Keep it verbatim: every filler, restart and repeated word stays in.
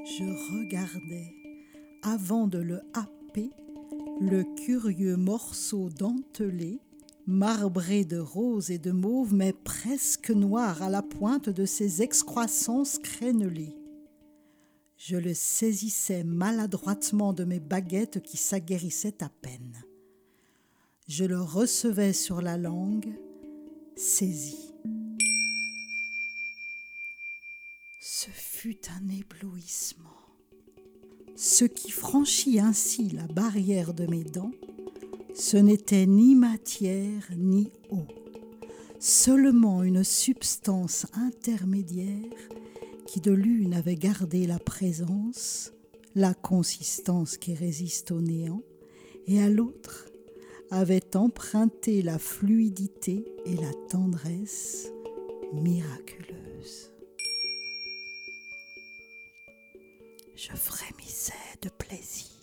Je regardais, avant de le happer, le curieux morceau dentelé, marbré de rose et de mauve, mais presque noir à la pointe de ses excroissances crénelées. Je le saisissais maladroitement de mes baguettes qui s'aguerrissaient à peine. Je le recevais sur la langue, saisi. Ce fut un éblouissement. Ce qui franchit ainsi la barrière de mes dents, ce n'était ni matière ni eau, seulement une substance intermédiaire qui de l'une avait gardé la présence, la consistance qui résiste au néant, et à l'autre avait emprunté la fluidité et la tendresse miraculeuses. Je frémissais de plaisir.